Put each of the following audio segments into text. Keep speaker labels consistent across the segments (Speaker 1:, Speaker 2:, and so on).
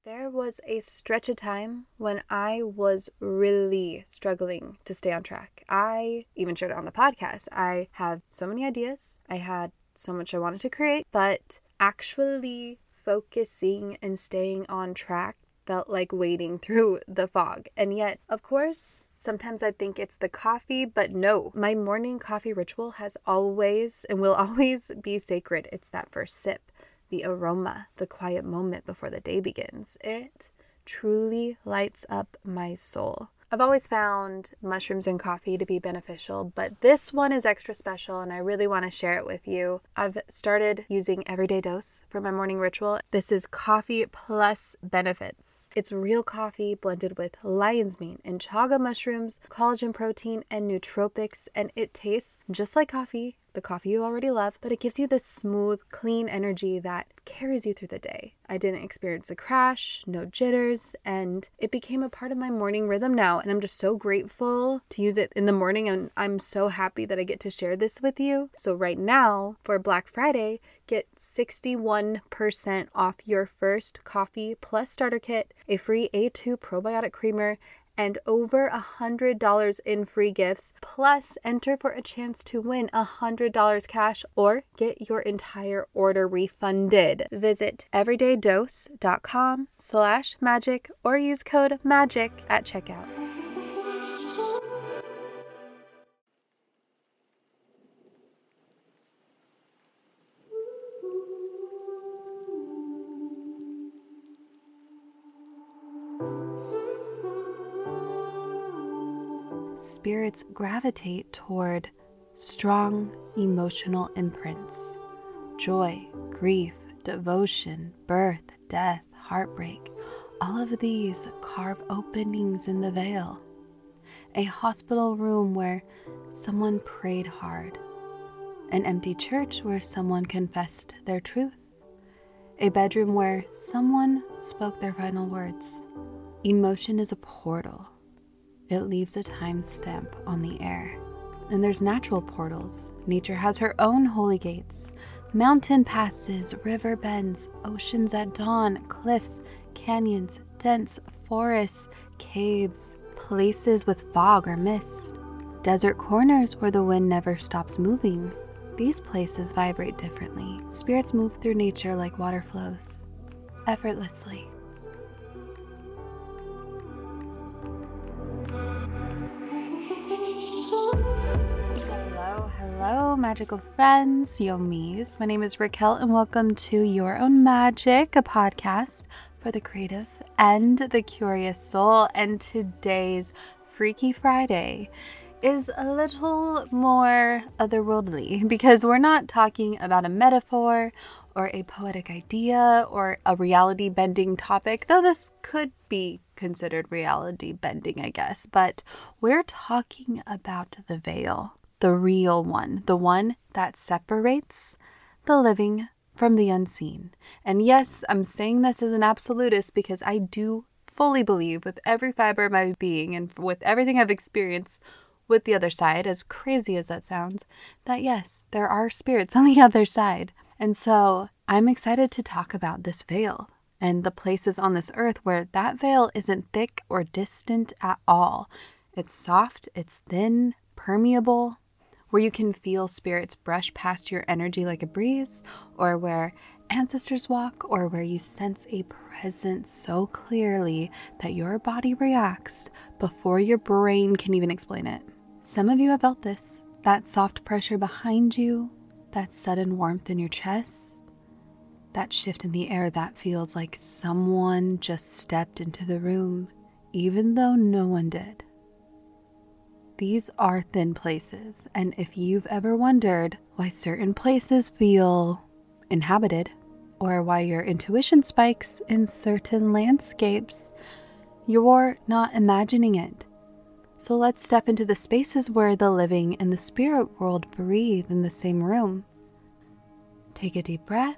Speaker 1: There was a stretch of time when I was really struggling to stay on track. I even shared it on the podcast. I have so many ideas. I had so much I wanted to create, but actually focusing and staying on track felt like wading through the fog. And yet, of course, sometimes I think it's the coffee, but no, my morning coffee ritual has always and will always be sacred. It's that first sip, the aroma, the quiet moment before the day begins. It truly lights up my soul. I've always found mushrooms and coffee to be beneficial, but this one is extra special and I really want to share it with you. I've started using Everyday Dose for my morning ritual. This is coffee plus benefits. It's real coffee blended with lion's mane and chaga mushrooms, collagen protein, and nootropics, and it tastes just like coffee, the coffee you already love, but it gives you this smooth, clean energy that carries you through the day. I didn't experience a crash, no jitters, and it became a part of my morning rhythm now, and I'm just so grateful to use it in the morning, and I'm so happy that I get to share this with you. So right now, for Black Friday, get 61% off your first coffee plus starter kit, a free A2 probiotic creamer, and over $100 in free gifts, plus enter for a chance to win $100 cash or get your entire order refunded. Visit everydaydose.com/magic or use code MAGIC at checkout. Spirits gravitate toward strong emotional imprints. Joy, grief, devotion, birth, death, heartbreak. All of these carve openings in the veil. A hospital room where someone prayed hard. An empty church where someone confessed their truth. A bedroom where someone spoke their final words. Emotion is a portal. It leaves a timestamp on the air. And there's natural portals. Nature has her own holy gates. Mountain passes, river bends, oceans at dawn, cliffs, canyons, dense forests, caves, places with fog or mist, desert corners where the wind never stops moving. These places vibrate differently. Spirits move through nature like water flows, effortlessly. Hello, magical friends, yomis. My name is Raquel, and welcome to Your Own Magic, a podcast for the creative and the curious soul. And today's Freaky Friday is a little more otherworldly because we're not talking about a metaphor or a poetic idea or a reality bending topic, though this could be considered reality bending, I guess. But we're talking about the veil. The real one, the one that separates the living from the unseen. And yes, I'm saying this as an absolutist because I do fully believe with every fiber of my being and with everything I've experienced with the other side, as crazy as that sounds, that yes, there are spirits on the other side. And so I'm excited to talk about this veil and the places on this earth where that veil isn't thick or distant at all. It's soft, it's thin, permeable, where you can feel spirits brush past your energy like a breeze, or where ancestors walk, or where you sense a presence so clearly that your body reacts before your brain can even explain it. Some of you have felt this, that soft pressure behind you, that sudden warmth in your chest, that shift in the air that feels like someone just stepped into the room, even though no one did. These are thin places, and if you've ever wondered why certain places feel inhabited, or why your intuition spikes in certain landscapes, you're not imagining it. So let's step into the spaces where the living and the spirit world breathe in the same room. Take a deep breath.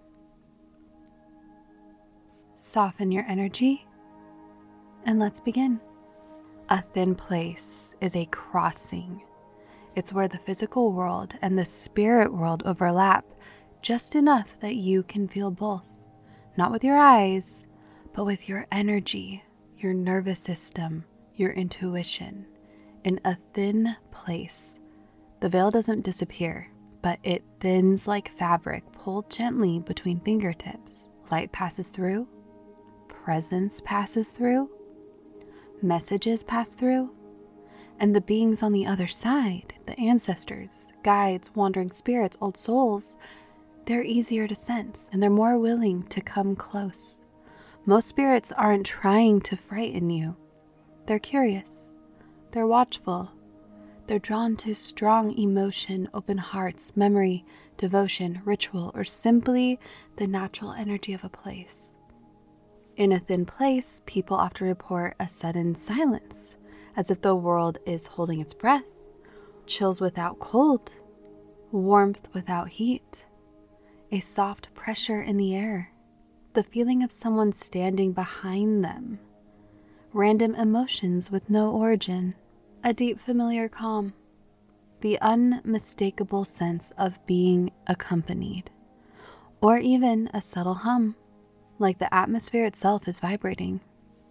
Speaker 1: Soften your energy, and let's begin. A thin place is a crossing. It's where the physical world and the spirit world overlap just enough that you can feel both. Not with your eyes, but with your energy, your nervous system, your intuition, in a thin place. The veil doesn't disappear, but it thins like fabric pulled gently between fingertips. Light passes through, presence passes through, messages pass through, and the beings on the other side, the ancestors, guides, wandering spirits, old souls, they're easier to sense and they're more willing to come close. Most spirits aren't trying to frighten you. They're curious. They're watchful. They're drawn to strong emotion, open hearts, memory, devotion, ritual, or simply the natural energy of a place. In a thin place, people often report a sudden silence, as if the world is holding its breath, chills without cold, warmth without heat, a soft pressure in the air, the feeling of someone standing behind them, random emotions with no origin, a deep familiar calm, the unmistakable sense of being accompanied, or even a subtle hum, like the atmosphere itself is vibrating.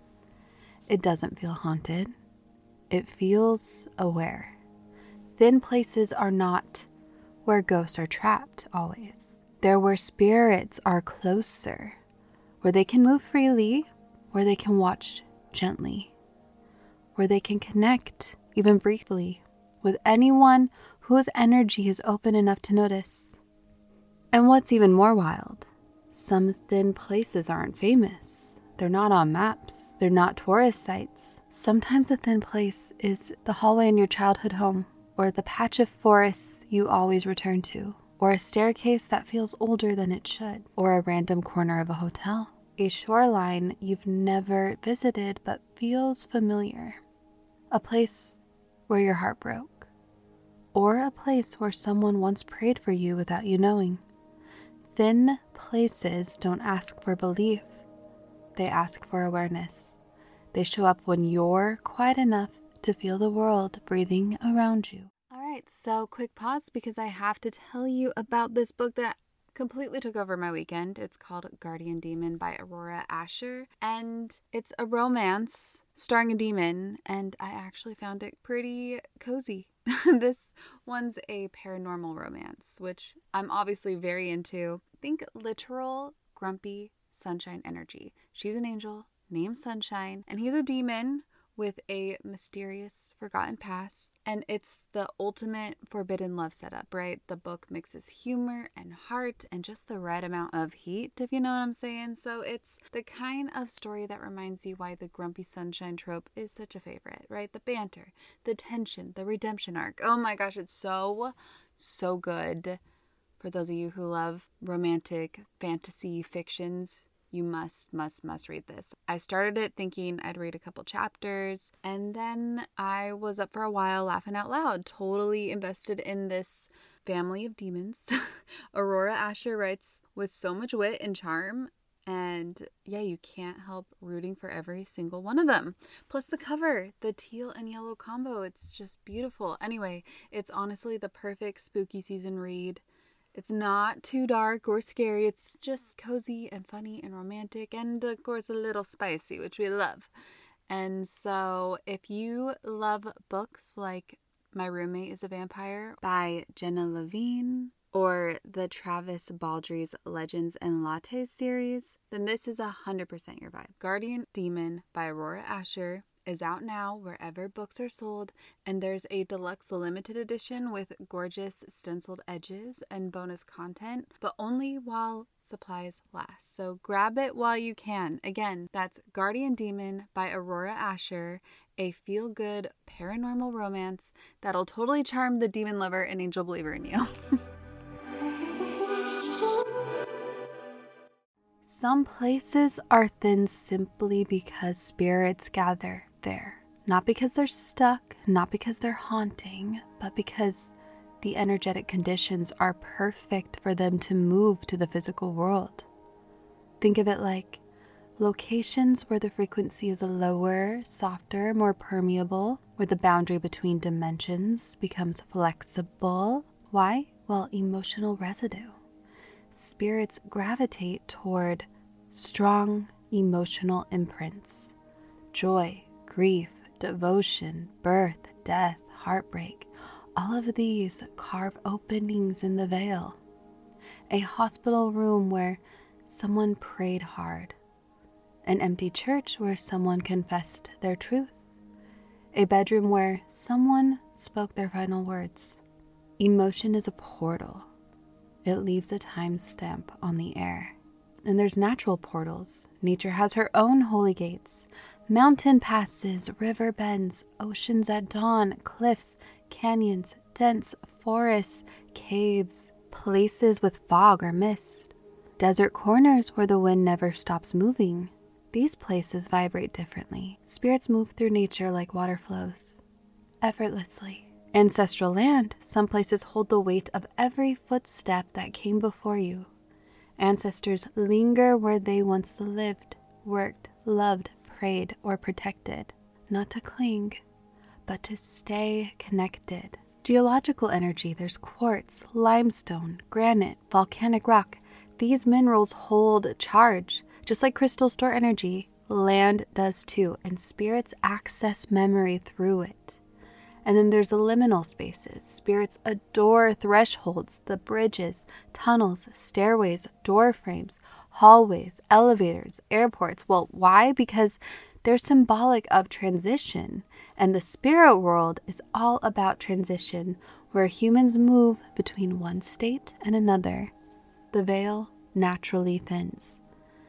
Speaker 1: It doesn't feel haunted. It feels aware. Thin places are not where ghosts are trapped always. They're where spirits are closer, where they can move freely, where they can watch gently, where they can connect, even briefly, with anyone whose energy is open enough to notice. And what's even more wild, some thin places aren't famous. They're not on maps. They're not tourist sites. Sometimes a thin place is the hallway in your childhood home, or the patch of forests you always return to, or a staircase that feels older than it should, or a random corner of a hotel, a shoreline you've never visited but feels familiar, a place where your heart broke, or a place where someone once prayed for you without you knowing. Thin places don't ask for belief. They ask for awareness. They show up when you're quiet enough to feel the world breathing around you. All right, so quick pause because I have to tell you about this book that completely took over my weekend. It's called Guardian Demon by Aurora Asher, and it's a romance starring a demon, and I actually found it pretty cozy. This one's a paranormal romance, which I'm obviously very into. Think literal grumpy sunshine energy. She's an angel named Sunshine, and he's a demon with a mysterious forgotten past, and it's the ultimate forbidden love setup, right? The book mixes humor and heart and just the right amount of heat, if you know what I'm saying. So it's the kind of story that reminds you why the grumpy sunshine trope is such a favorite, right? The banter, the tension, the redemption arc. Oh my gosh, it's so good. For those of you who love romantic fantasy fictions, you must read this. I started it thinking I'd read a couple chapters, and then I was up for a while laughing out loud, totally invested in this family of demons. Aurora Asher writes with so much wit and charm, and yeah, you can't help rooting for every single one of them. Plus the cover, the teal and yellow combo, it's just beautiful. Anyway, it's honestly the perfect spooky season read. It's not too dark or scary. It's just cozy and funny and romantic and, of course, a little spicy, which we love. And so if you love books like My Roommate is a Vampire by Jenna Levine or the Travis Baldry's Legends and Lattes series, then this is 100% your vibe. Guardian Demon by Aurora Asher is out now wherever books are sold, and there's a deluxe limited edition with gorgeous stenciled edges and bonus content, but only while supplies last. So grab it while you can. Again, that's Guardian Demon by Aurora Asher, a feel-good paranormal romance that'll totally charm the demon lover and angel believer in you. Some places are thin simply because spirits gather there. Not because they're stuck, not because they're haunting, but because the energetic conditions are perfect for them to move to the physical world. Think of it like locations where the frequency is lower, softer, more permeable, where the boundary between dimensions becomes flexible. Why? Well, emotional residue. Spirits gravitate toward strong, emotional imprints: joy, grief, devotion, birth, death, heartbreak. All of these carve openings in the veil. A hospital room where someone prayed hard. An empty church where someone confessed their truth. A bedroom where someone spoke their final words. Emotion is a portal. It leaves a timestamp on the air. And there's natural portals. Nature has her own holy gates. Mountain passes, river bends, oceans at dawn, cliffs, canyons, dense forests, caves, places with fog or mist, desert corners where the wind never stops moving. These places vibrate differently. Spirits move through nature like water flows, effortlessly. Ancestral land, some places hold the weight of every footstep that came before you. Ancestors linger where they once lived, worked, loved, prayed, or protected, not to cling, but to stay connected. Geological energy, there's quartz, limestone, granite, volcanic rock. These minerals hold charge. Just like crystals store energy, land does too, and spirits access memory through it. And then there's liminal spaces. Spirits adore thresholds, the bridges, tunnels, stairways, door frames, hallways, elevators, airports. Well, why? Because they're symbolic of transition. And the spirit world is all about transition, where humans move between one state and another. The veil naturally thins.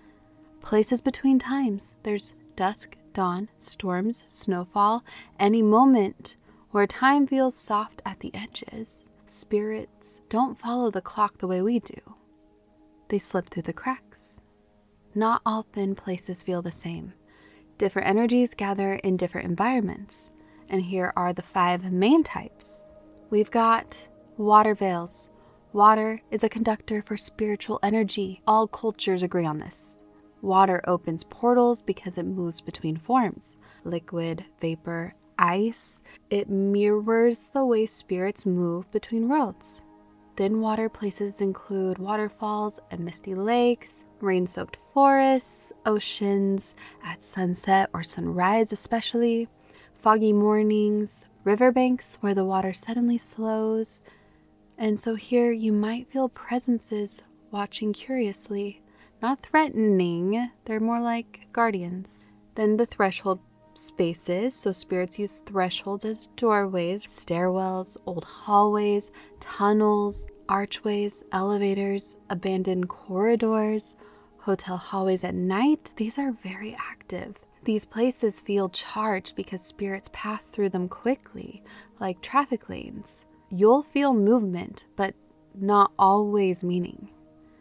Speaker 1: Places between times. There's dusk, dawn, storms, snowfall, any moment where time feels soft at the edges. Spirits don't follow the clock the way we do. They slip through the cracks. Not all thin places feel the same. Different energies gather in different environments. And here are the 5 main types. We've got water veils. Water is a conductor for spiritual energy. All cultures agree on this. Water opens portals because it moves between forms. Liquid, vapor, ice. It mirrors the way spirits move between worlds. Thin water places include waterfalls and misty lakes, rain-soaked forests, oceans at sunset or sunrise especially, foggy mornings, riverbanks where the water suddenly slows. And so here you might feel presences watching curiously, not threatening, they're more like guardians. Then the threshold spaces, so spirits use thresholds as doorways, stairwells, old hallways, tunnels, archways, elevators, abandoned corridors, hotel hallways at night. These are very active. These places feel charged because spirits pass through them quickly, like traffic lanes. You'll feel movement, but not always meaning.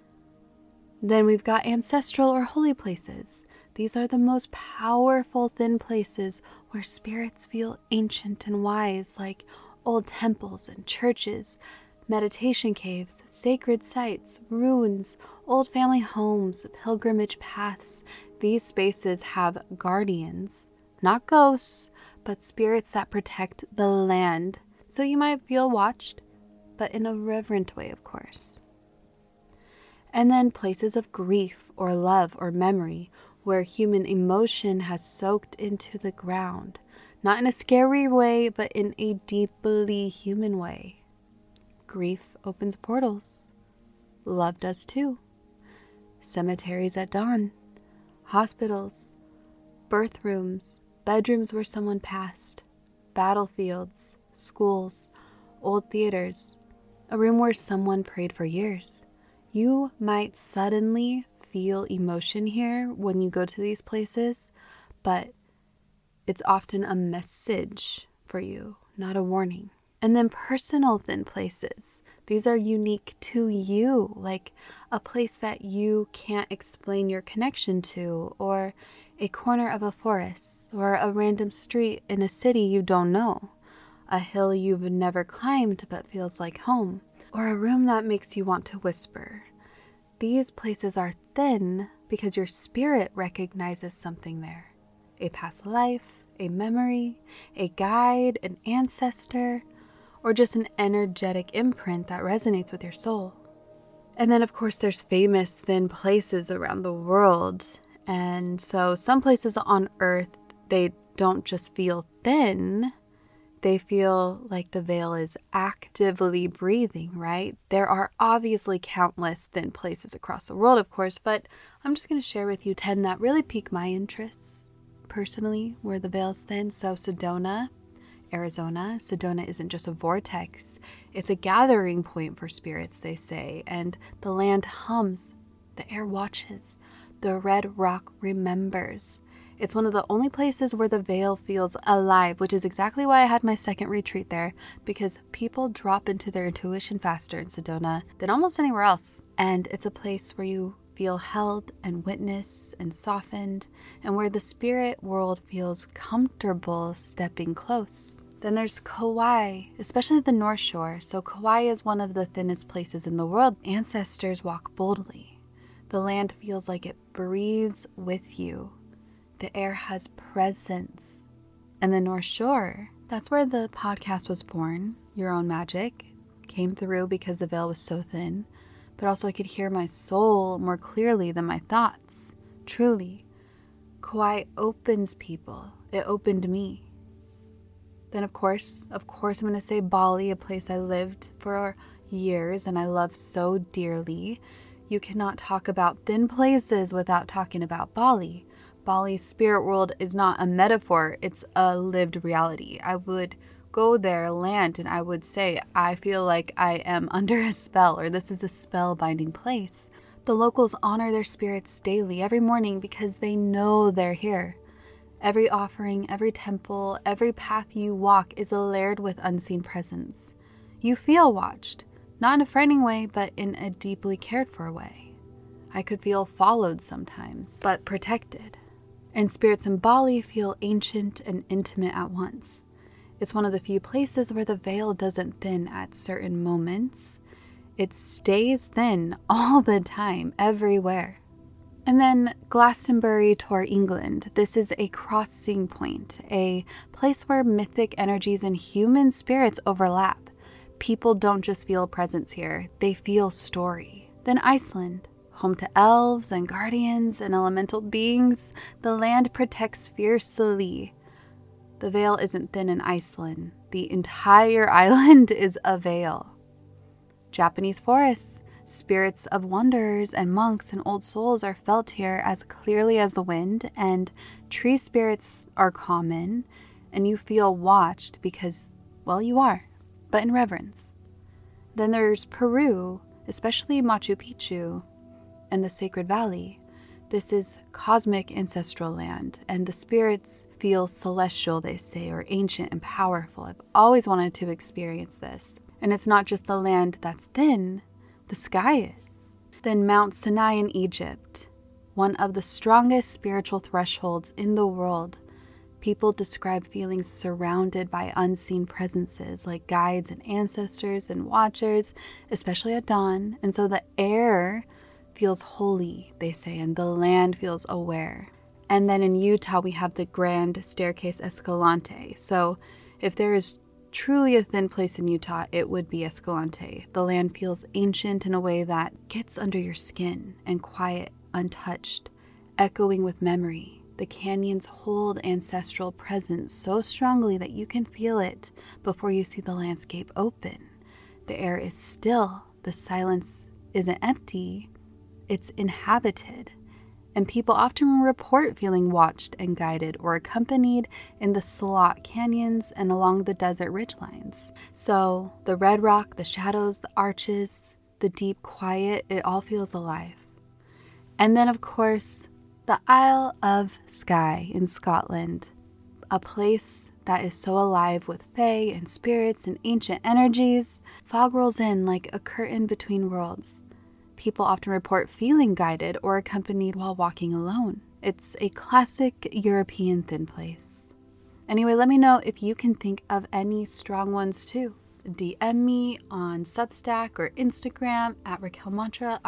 Speaker 1: Then we've got ancestral or holy places. These are the most powerful thin places where spirits feel ancient and wise, like old temples and churches, meditation caves, sacred sites, ruins, old family homes, pilgrimage paths. These spaces have guardians, not ghosts, but spirits that protect the land. So you might feel watched, but in a reverent way, of course. And then places of grief or love or memory, where human emotion has soaked into the ground, not in a scary way, but in a deeply human way. Grief opens portals. Love does too. Cemeteries at dawn, hospitals, birth rooms, bedrooms where someone passed, battlefields, schools, old theaters, a room where someone prayed for years. You might suddenly feel emotion here when you go to these places, but it's often a message for you, not a warning. And then personal thin places. These are unique to you, like a place that you can't explain your connection to, or a corner of a forest, or a random street in a city you don't know, a hill you've never climbed but feels like home, or a room that makes you want to whisper. These places are thin because your spirit recognizes something there. A past life, a memory, a guide, an ancestor, or just an energetic imprint that resonates with your soul. And then, of course, there's famous thin places around the world. And so some places on earth, they don't just feel thin, they feel like the veil is actively breathing, right? There are obviously countless thin places across the world, of course, but I'm just going to share with you 10 that really pique my interests personally, where the veil is thin. So Sedona, Arizona. Sedona isn't just a vortex, it's a gathering point for spirits, they say, and the land hums, the air watches, the red rock remembers. It's one of the only places where the veil feels alive, which is exactly why I had my second retreat there, because people drop into their intuition faster in Sedona than almost anywhere else. And it's a place where you feel held and witnessed and softened, and where the spirit world feels comfortable stepping close. Then there's Kauai, especially the North Shore. So Kauai is one of the thinnest places in the world. Ancestors walk boldly. The land feels like it breathes with you. The air has presence. And the North Shore, that's where the podcast was born. Your Own Magic came through because the veil was so thin, but also I could hear my soul more clearly than my thoughts. Truly, Kauai opens people. It opened me. Then of course, I'm going to say Bali, a place I lived for years and I love so dearly. You cannot talk about thin places without talking about Bali. Bali's spirit world is not a metaphor, it's a lived reality. I would go there, land, and I would say, I feel like I am under a spell, or this is a spellbinding place. The locals honor their spirits daily, every morning, because they know they're here. Every offering, every temple, every path you walk is layered with unseen presence. You feel watched, not in a frightening way, but in a deeply cared for way. I could feel followed sometimes, but protected. And spirits in Bali feel ancient and intimate at once. It's one of the few places where the veil doesn't thin at certain moments. It stays thin all the time, everywhere. And then Glastonbury, Tor, England. This is a crossing point, a place where mythic energies and human spirits overlap. People don't just feel a presence here, they feel story. Then Iceland. Home to elves and guardians and elemental beings, the land protects fiercely. The veil isn't thin in Iceland. The entire island is a veil. Japanese forests, spirits of wanderers and monks and old souls are felt here as clearly as the wind, and tree spirits are common, and you feel watched because, well, you are, but in reverence. Then there's Peru, especially Machu Picchu, and the Sacred Valley. This is cosmic ancestral land, and the spirits feel celestial, they say, or ancient and powerful. I've always wanted to experience this. And it's not just the land that's thin, the sky is. Then Mount Sinai in Egypt, one of the strongest spiritual thresholds in the world. People describe feeling surrounded by unseen presences like guides and ancestors and watchers, especially at dawn. And so the air feels holy, they say, and the land feels aware. And then in Utah, we have the Grand Staircase Escalante. So if there is truly a thin place in Utah, it would be Escalante. The land feels ancient in a way that gets under your skin and quiet, untouched, echoing with memory. The canyons hold ancestral presence so strongly that you can feel it before you see the landscape open. The air is still. The silence isn't empty. It's inhabited, and people often report feeling watched and guided or accompanied in the slot canyons and along the desert ridgelines. So the red rock, the shadows, the arches, the deep quiet, it all feels alive. And then, of course, the Isle of Skye in Scotland, a place that is so alive with fae and spirits and ancient energies. Fog rolls in like a curtain between worlds. People often report feeling guided or accompanied while walking alone. It's a classic European thin place. Anyway, let me know if you can think of any strong ones too. DM me on Substack or Instagram at Raquel Mantra,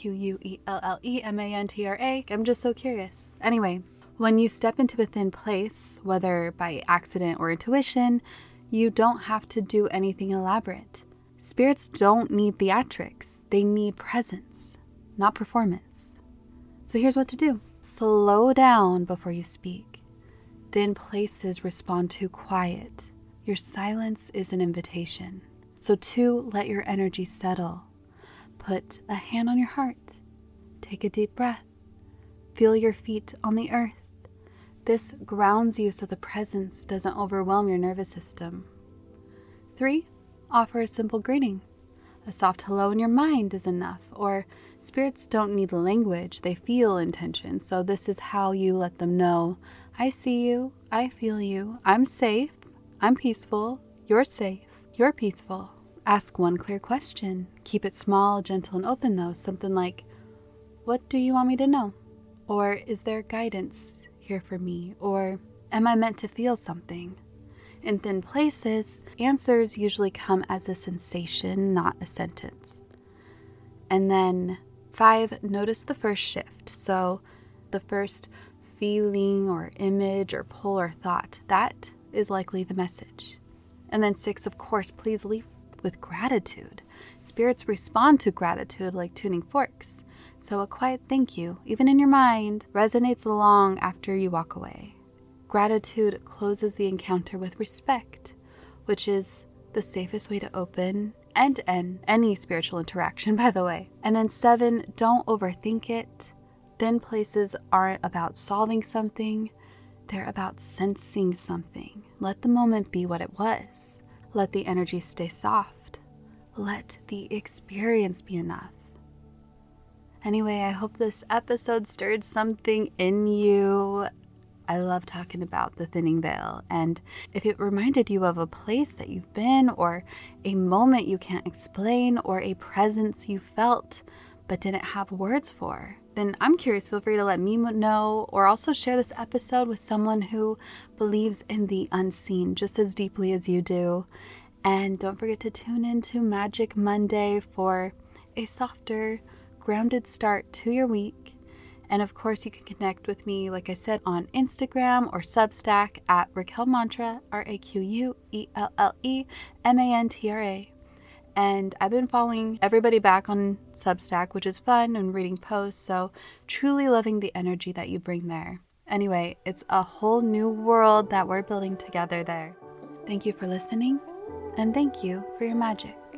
Speaker 1: RAQUELLEMANTRA. I'm just so curious. Anyway, when you step into a thin place, whether by accident or intuition, you don't have to do anything elaborate. Spirits don't need theatrics. They need presence, not performance. So here's what to do. Slow down before you speak. Thin places respond to quiet. Your silence is an invitation. So 2, let your energy settle. Put a hand on your heart. Take a deep breath. Feel your feet on the earth. This grounds you so the presence doesn't overwhelm your nervous system. 3, offer a simple greeting. A soft hello in your mind is enough, or spirits don't need language, they feel intention. So this is how you let them know, I see you, I feel you, I'm safe, I'm peaceful, you're safe, you're peaceful. Ask one clear question. Keep it small, gentle, and open though. Something like, what do you want me to know? Or is there guidance here for me? Or am I meant to feel something? In thin places, answers usually come as a sensation, not a sentence. And then 5, notice the first shift. So the first feeling or image or pull or thought, that is likely the message. And then 6, of course, please leave with gratitude. Spirits respond to gratitude like tuning forks. So a quiet thank you, even in your mind, resonates long after you walk away. Gratitude closes the encounter with respect, which is the safest way to open and end any spiritual interaction, by the way. And then 7, don't overthink it. Thin places aren't about solving something. They're about sensing something. Let the moment be what it was. Let the energy stay soft. Let the experience be enough. Anyway, I hope this episode stirred something in you. I love talking about the thinning veil, and if it reminded you of a place that you've been, or a moment you can't explain, or a presence you felt but didn't have words for, then I'm curious. Feel free to let me know, or also share this episode with someone who believes in the unseen just as deeply as you do. And don't forget to tune in to Magic Monday for a softer, grounded start to your week. And of course, you can connect with me, like I said, on Instagram or Substack at Raquel Mantra, RAQUELLEMANTRA. And I've been following everybody back on Substack, which is fun, and reading posts. So truly loving the energy that you bring there. Anyway, it's a whole new world that we're building together there. Thank you for listening, and thank you for your magic.